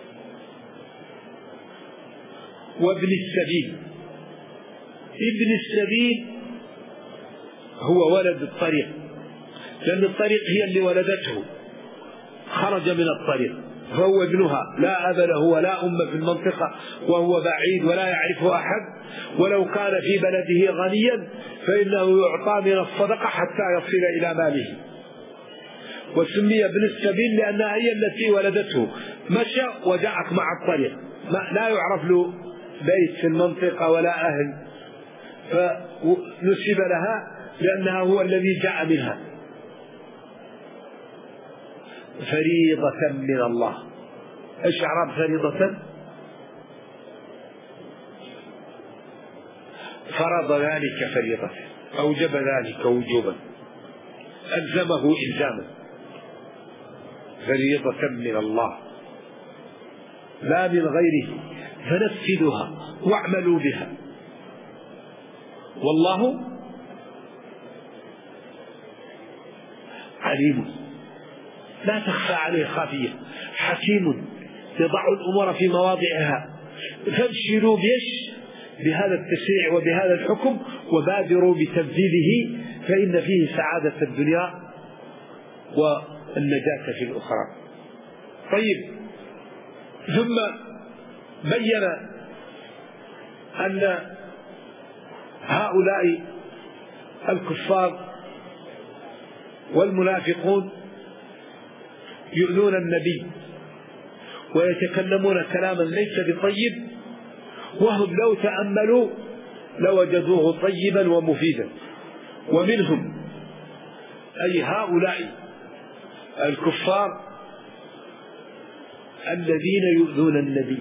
وابن السبيل، ابن السبيل هو ولد الطريق، لأن الطريق هي اللي ولدته، خرج من الطريق فهو ابنها، لا أب له ولا أم في المنطقة وهو بعيد ولا يعرفه أحد، ولو كان في بلده غنيا فإنه يعطى من الصدقة حتى يصل إلى ماله. وسمي ابن السبيل لأنها هي التي ولدته، مشى وجاءك مع الطريق، لا يعرف له بيت في المنطقة ولا أهل، فنسب لها لأنها هو الذي جاء منها. فريضة من الله. ايش اعراب فريضة؟ فرض ذلك فريضة، اوجب ذلك وجوبا، الزمه الزاما، فريضة من الله لا من غيره، فنفذوها واعملوا بها، والله عليم لا تخفى عليه خافية، حكيم يضع الأمور في مواضعها فابشروا بهذا التشريع وبهذا الحكم وبادروا بتنفيذه، فإن فيه سعادة الدنيا والنجاة في الأخرى. طيب، ثم بين أن هؤلاء الكفار والمنافقون يؤذون النبي ويتكلمون كلاما ليس بطيب، وهم لو تأملوا لوجدوه طيبا ومفيدا. ومنهم أي هؤلاء الكفار الذين يؤذون النبي.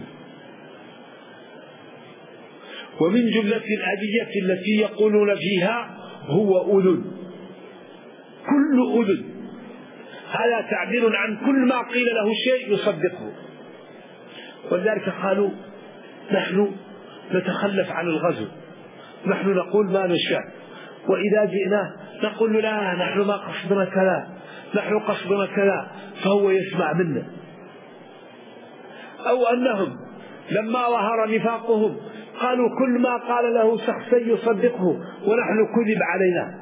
ومن جملة الأذية التي يقولون فيها هو أذن، كل أذن، هذا تعبير عن كل ما قيل له شيء يصدقه. ولذلك قالوا نحن نتخلف عن الغزو، نحن نقول ما نشاء، وإذا جئنا نقول لا نحن ما قصدنا كذا، نحن قصدنا كذا، فهو يسمع منا. أو أنهم لما ظهر نفاقهم قالوا كل ما قال له شخص يصدقه ونحن كذب علينا.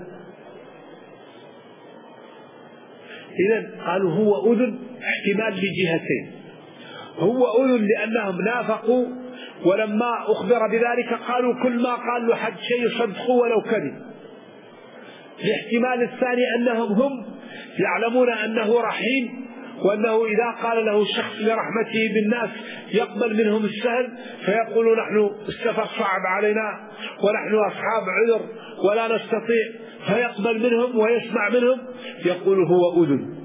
إذن قالوا هو أذن احتمال لجهتين، هو أذن لأنهم نافقوا ولما أخبر بذلك قالوا كل ما قال له حد شيء يصدقه ولو كذب. الاحتمال الثاني أنهم هم يعلمون أنه رحيم، وأنه إذا قال له الشخص لرحمته بالناس يقبل منهم السهل، فيقولوا نحن السفر صعب علينا ونحن أصحاب عذر ولا نستطيع، فيقبل منهم ويسمع منهم، يقول هو أذن.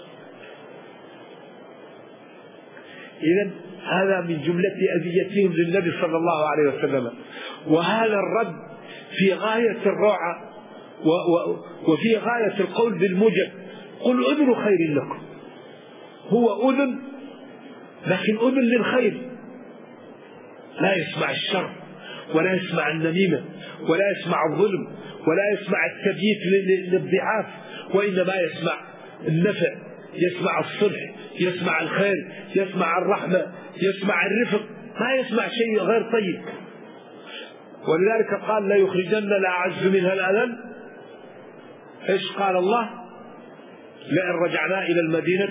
إذن هذا من جملة أذيتهم للنبي صلى الله عليه وسلم. وهذا الرد في غاية الروعة وفي غاية القول بالموجب، قل أذن خير لكم. هو أذن لكن أذن للخير، لا يسمع الشر ولا يسمع النميمة ولا يسمع الظلم ولا يسمع التبييت للضعاف، وإنما يسمع النفع، يسمع الصلح، يسمع الخير، يسمع الرحمة، يسمع الرفق، ما يسمع شيء غير طيب. ولذلك قال لا يخرجن الأعز منها الأذل. إيش قال الله؟ لئن رجعنا إلى المدينة.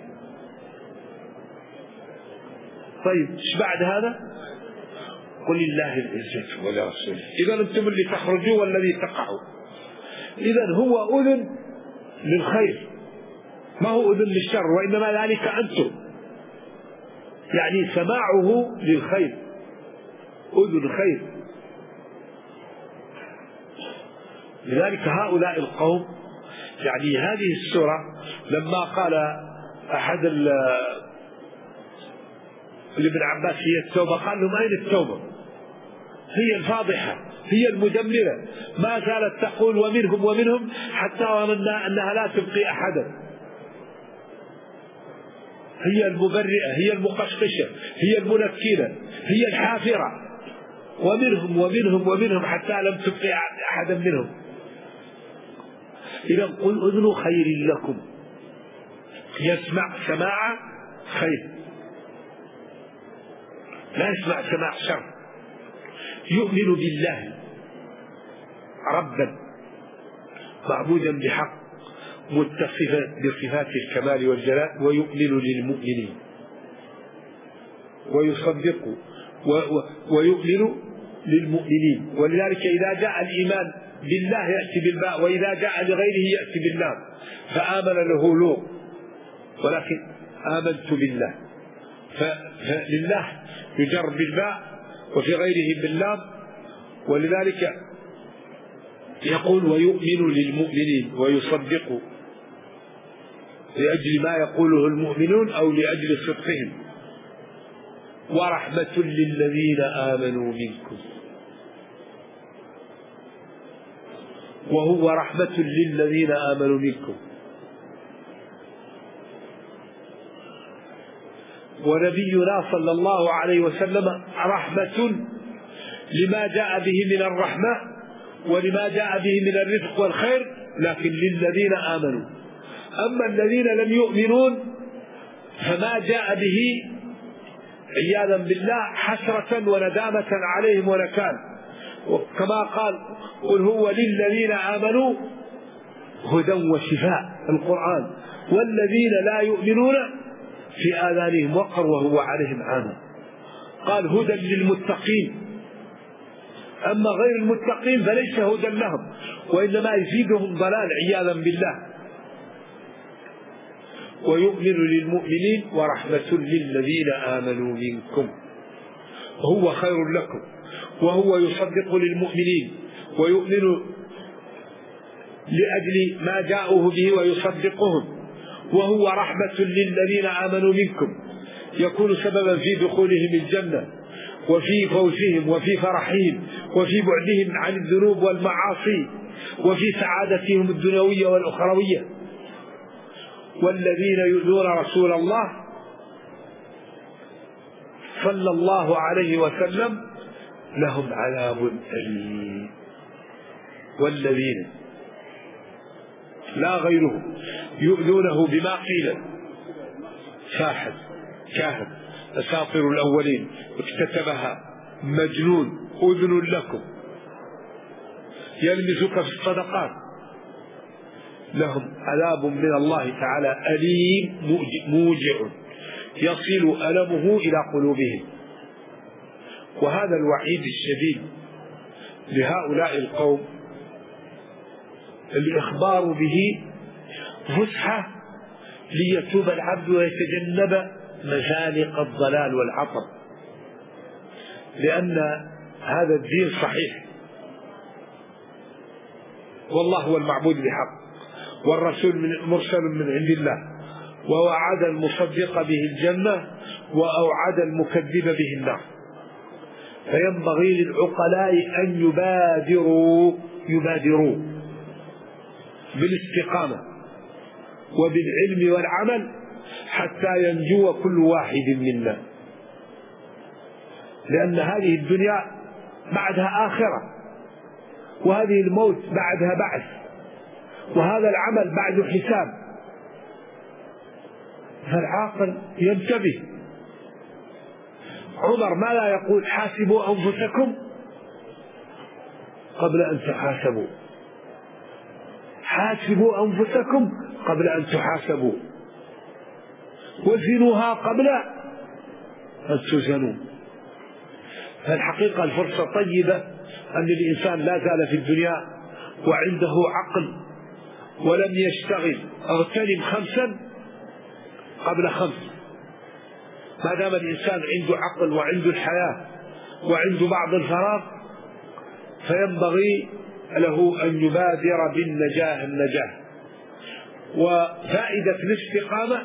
طيب إيش بعد هذا؟ قل لله العزة ولرسوله. إذا أنتم اللي تخرجوا والذي تقعوا. إذا هو أذن للخير ما هو أذن للشر، وإنما ذلك أنتم، يعني سماعه للخير، أذن خير. لذلك هؤلاء القوم، يعني هذه السورة لما قال أحد لابن عباس هي التوبة، قال لهم أين التوبة؟ هي الفاضحة، هي المدمرة، ما زالت تقول ومنهم حتى ظننا أنها لا تبقي أحدا. هي المبرئة، هي المقشقشة، هي المنكلة، هي الحافرة، ومنهم حتى لم تبقي أحدا منهم. إذا قل أذن خير لكم، يسمع سماع خير، لا يسمع سماع شر. يؤمن بالله ربا معبودا بحق متصفا بصفات الكمال والجلال، ويؤمن للمؤمنين ويصدق ويؤمن للمؤمنين. ولذلك إذا جاء الإيمان بالله يأتي بالباء، وإذا جاء لغيره يأتي باللام، فآمن له لوط، ولكن آمنت بالله، فلله يجر بالباء وفي غيره باللام. ولذلك يقول ويؤمن للمؤمنين ويصدق لأجل ما يقوله المؤمنون أو لأجل صدقهم. ورحمة للذين آمنوا منكم، وهو رحمة للذين آمنوا منكم. ونبينا صلى الله عليه وسلم رحمة لما جاء به من الرحمة ولما جاء به من الرفق والخير، لكن للذين آمنوا. أما الذين لم يؤمنون فما جاء به عياذا بالله حسرة وندامة عليهم ونكال. وكما قال قل هو للذين آمنوا هدى وشفاء القرآن، والذين لا يؤمنون في آذانهم وقر وهو عليهم عامى. قال هدى للمتقين، أما غير المتقين فليس هدى لهم، وإنما يزيدهم ضلال عياذا بالله. ويؤمن للمؤمنين ورحمة للذين آمنوا منكم وهو خير لكم، وهو يصدق للمؤمنين ويؤمن لأجل ما جاءوه به ويصدقهم، وهو رحمة للذين آمنوا منكم، يكون سببا في دخولهم الجنة وفي فوزهم وفي فرحهم وفي بعدهم عن الذنوب والمعاصي وفي سعادتهم الدنيوية والأخروية. والذين يؤذون رسول الله صلى الله عليه وسلم لهم عذاب أليم. والذين لا غيره يؤذونه بما قيل ساحر كاهن أساطير الأولين اكتتبها مجنون أذن لكم يلمسك في الصدقات، لهم عذاب من الله تعالى أليم موجع يصل ألمه إلى قلوبهم. وهذا الوعيد الشديد لهؤلاء القوم الإخبار به فسحة ليتوب العبد ويتجنب مزالق الضلال والعطب، لأن هذا الدين صحيح، والله هو المعبود بحق، والرسول مرسل من عند الله، ووعد المصدق به الجنة وأوعد المكذب به النار. فينبغي للعقلاء أن يبادروا بالاستقامة وبالعلم والعمل حتى ينجو كل واحد منا، لأن هذه الدنيا بعدها آخرة، وهذه الموت بعدها بعث، وهذا العمل بعد حساب. فالعاقل ينتبه. عمر ما لا يقول حاسبوا أنفسكم قبل أن تحاسبوا، حاسبوا أنفسكم قبل أن تحاسبوا، وزنوها قبل أن تزنوا. فالحقيقة الفرصة طيبة أن الإنسان لا زال في الدنيا وعنده عقل ولم يشتغل. اغتنم 5 قبل 5. ما دام الإنسان عنده عقل وعنده الحياة وعنده بعض الفراغ فينبغي له أن يبادر بالنجاة. وفائدة الاستقامة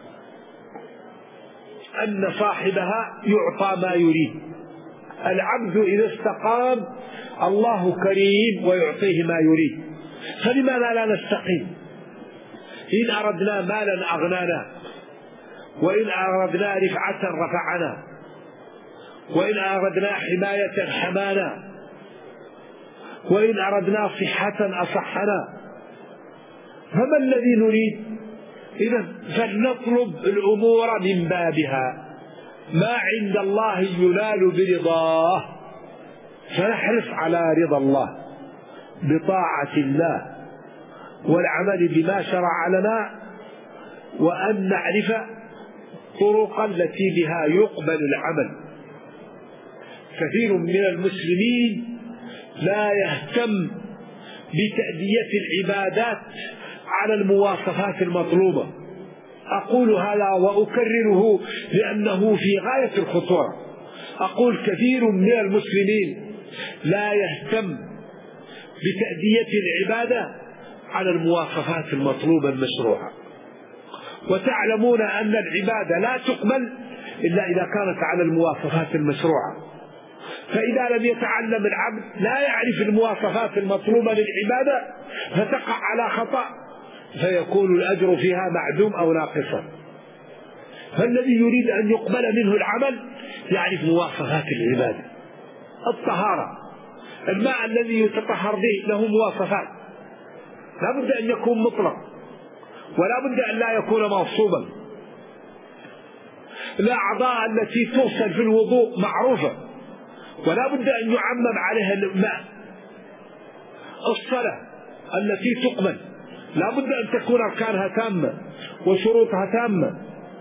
أن صاحبها يعطى ما يريد. العبد إذا استقام الله كريم ويعطيه ما يريد، فلماذا لا نستقيم؟ إن أردنا مالا أغنانا، وإن أردنا رفعة رفعنا، وإن أردنا حماية حمانا، وإن أردنا صحة أصحنا. فما الذي نريد؟ إذا فلنطلب الأمور من بابها. ما عند الله ينال برضاه، فنحرص على رضا الله بطاعة الله والعمل بما شرع لنا، وأن نعرف طرقا التي بها يقبل العمل. كثير من المسلمين لا يهتم بتأدية العبادات على المواصفات المطلوبة. أقول هذا وأكرره لأنه في غاية الخطورة. أقول كثير من المسلمين لا يهتم بتأدية العبادة على المواصفات المطلوبة المشروعة. وتعلمون أن العبادة لا تقبل إلا إذا كانت على المواصفات المشروعة. فإذا لم يتعلم العبد لا يعرف المواصفات المطلوبة للعبادة فتقع على خطأ، فيكون الأجر فيها معدوم أو ناقصا. فالذي يريد أن يقبل منه العمل يعرف مواصفات العبادة. الطهارة، الماء الذي يتطهر به له مواصفات، لا بد أن يكون مطلق، ولا بد أن لا يكون موصوبا. الأعضاء التي توصل في الوضوء معروفة ولا بد أن يعمم عليها الماء. الصلاة التي تقبل لا بد أن تكون أركانها تامة وشروطها تامة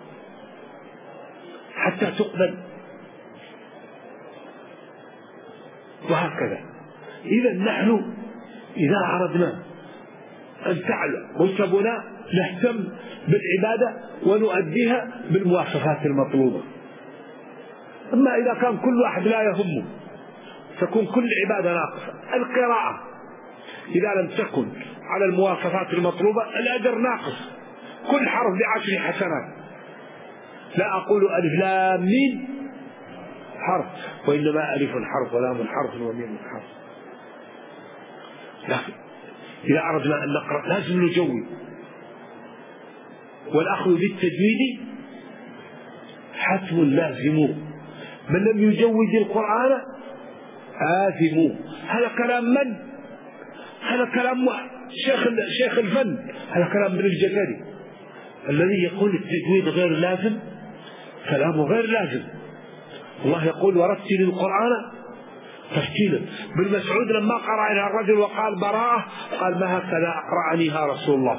حتى تقبل، وهكذا. إذا نحن إذا أردنا أن تعلى رتبنا نهتم بالعبادة ونؤديها بالمواصفات المطلوبة. أما إذا كان كل واحد لا يهمه تكون كل عبادة ناقصة. القراءة إذا لم تكن على المواصفات المطلوبة الأجر ناقص، كل حرف ب10 حسنات. لا أقول ألف لام ميم حرف، وإنما ألف حرف ولام حرف وميم حرف. لكن إذا أردنا أن نقرأ لازم نجود، والأخذ بالتجويد حتم لازم، من لم يجود القرآن آثم. هذا كلام من؟ هذا كلام شيخ الفن، هذا كلام ابن الجزري الذي يقول التجويد غير لازم، كلامه غير لازم. الله يقول ورتل القرآن ترتيلا. ابن مسعود لما قرأ إلى الرجل وقال براءة قال ما هكذا أقرأنيها رسول الله،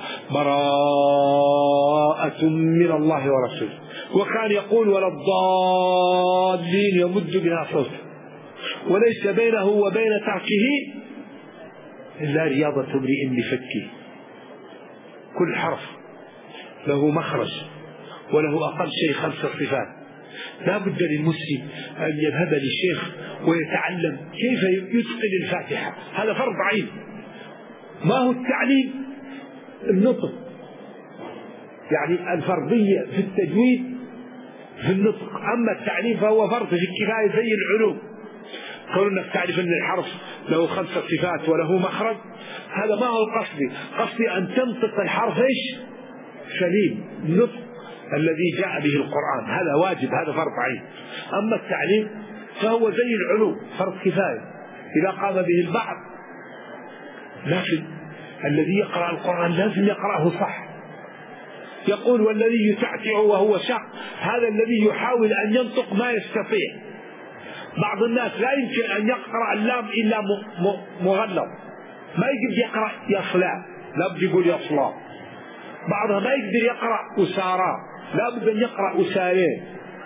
براءة من الله ورسوله. وكان يقول ولا الضالين يمد بها صوته، وليس بينه وبين تركه إلا رياضة امرئ بفكه. كل حرف له مخرج وله أقل شيء 5 صفات. لا بد للمسلم أن يذهب للشيخ ويتعلم كيف يتقن الفاتحة، هذا فرض عين. ما هو التعليم؟ النطق، يعني الفرضية في التجويد في النطق، أما التعليم فهو فرض في الكفاية زي العلوم. كونك تعرف أن الحرف له 5 صفات وله مخرج، هذا ما هو قصدي أن تنطق الحرف إيش سليم، النطق الذي جاء به القرآن، هذا واجب، هذا فرض عين. أما التعليم فهو زي العلوم فرض كفاية إذا قام به البعض، لكن الذي يقرأ القرآن لازم يقرأه صح. يقول والذي يتعتع وهو شق، هذا الذي يحاول أن ينطق ما يستطيع. بعض الناس لا يمكن أن يقرأ اللام إلا مغلظ، ما يقدر يقرأ يصلى، لا بد يقول يصلى. بعضها ما يقدر يقرأ أسارى، لا بد أن يقرأ أسارين.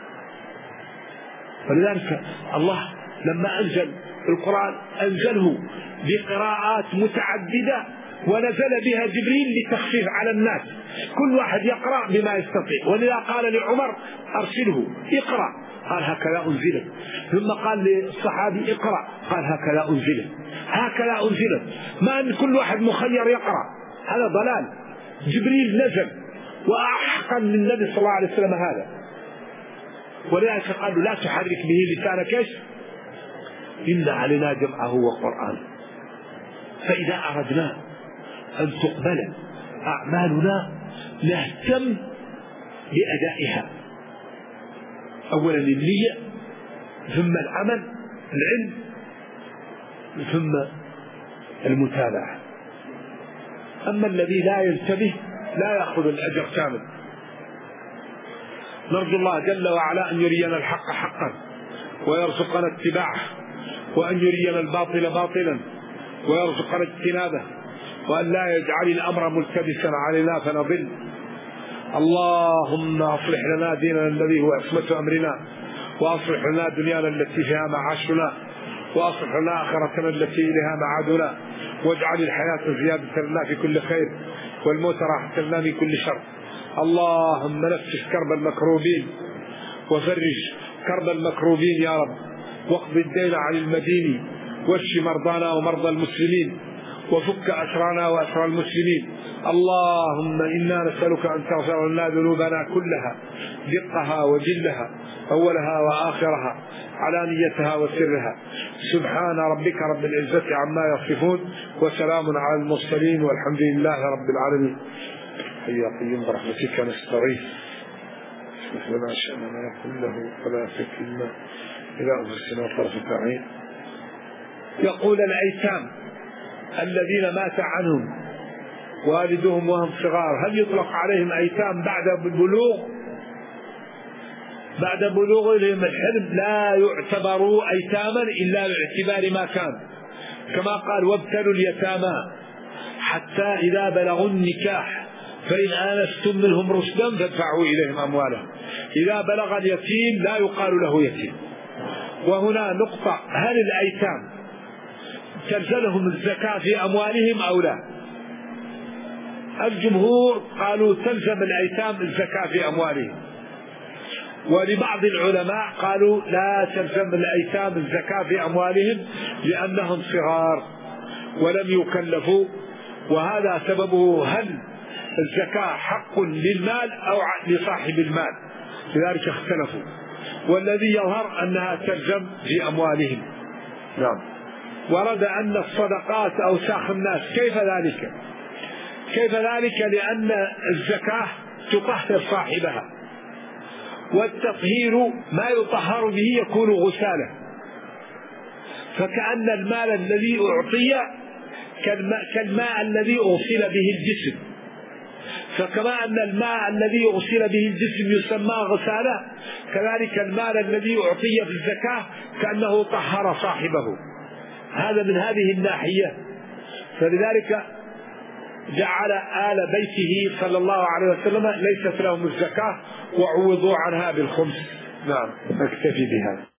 ولذلك الله لما أنزل القرآن أنزله بقراءات متعددة ونزل بها جبريل لتخفيف على الناس، كل واحد يقرأ بما يستطيع. ولذا قال لعمر أرسله اقرأ، قال هكذا أنزلت. ثم قال للصحابي اقرأ، قال هكذا أنزلت. هكذا أنزلت، ما أن كل واحد مخير يقرأ، هذا ضلال. جبريل نزل وأحقا من النبي صلى الله عليه وسلم هذا، ولذلك قالوا لا تحرك به لسانك ايش إلا علينا جمعه وقرآن. فإذا أردنا أن تقبل أعمالنا نهتم بأدائها، أولا النية، ثم العمل، العلم، ثم المتابعة. أما الذي لا ينتبه لا يأخذ الأجر كامل. نرجو الله جل وعلا أن يرينا الحق حقا ويرزقنا اتباعه، وأن يرينا الباطل باطلا ويرزقنا اجتنابه، وأن لا يجعل الأمر ملتبسا علينا فنضل. اللهم أصلح لنا ديننا الذي هو عصمة أمرنا، وأصلح لنا دنيانا التي فيها معاشنا، وأصلح لنا آخرتنا التي إليها معادنا، واجعل الحياة زيادة لنا في كل خير والموت راحة لنا من كل شر. اللهم نفس كرب المكروبين وفرج كرب المكروبين يا رب، واقض الدين عن المدين، واشف مرضانا ومرضى المسلمين، وفك أسرانا وأسرى المسلمين. اللهم إنا نسألك أن تغفر لنا ذنوبنا كلها، دقها وجلها، أولها وآخرها، علانيتها وسرها. سبحان ربك رب العزة عما يصفون، وسلام على المرسلين، والحمد لله رب العالمين. يا قيوم برحمتك نستغيث، اصلح لنا شأننا كله ولا تكلنا إلى أنفسنا طرفة عين. يقول الأيتام الذين مات عنهم والدهم وهم صغار هل يطلق عليهم أيتام بعد البلوغ؟ بعد بلوغهم الحلم لا يعتبروا أيتاما إلا باعتبار ما كان، كما قال وابتلوا اليتامى حتى إذا بلغوا النكاح فإن آنستم منهم رشدا فادفعوا إليهم أموالهم. إذا بلغ اليتيم لا يقال له يتيم. وهنا نقطة: هل الأيتام تلزمهم الزكاة في أموالهم أو لا؟ الجمهور قالوا تلزم الأيتام الزكاة في أموالهم، ولبعض العلماء قالوا لا تلزم الأيتام الزكاة في أموالهم لأنهم صغار ولم يكلفوا، وهذا سببه هل الزكاة حق للمال أو لصاحب المال، لذلك اختلفوا، والذي يظهر أنها تلزم في أموالهم. نعم. ورد أن الصدقات أوساخ الناس. كيف ذلك؟ لأن الزكاة تطهر صاحبها، والتطهير ما يطهر به يكون غسالة، فكأن المال الذي أعطي كالماء الذي أغسل به الجسم، فكما أن الماء الذي أغسل به الجسم يسمى غسالة، كذلك المال الذي أعطي في الزكاة كأنه طهر صاحبه. هذا من هذه الناحية، فلذلك جعل آل بيته صلى الله عليه وسلم ليست لهم الزكاة وعوضوا عنها بالخمس. نعم، نكتفي بهذا.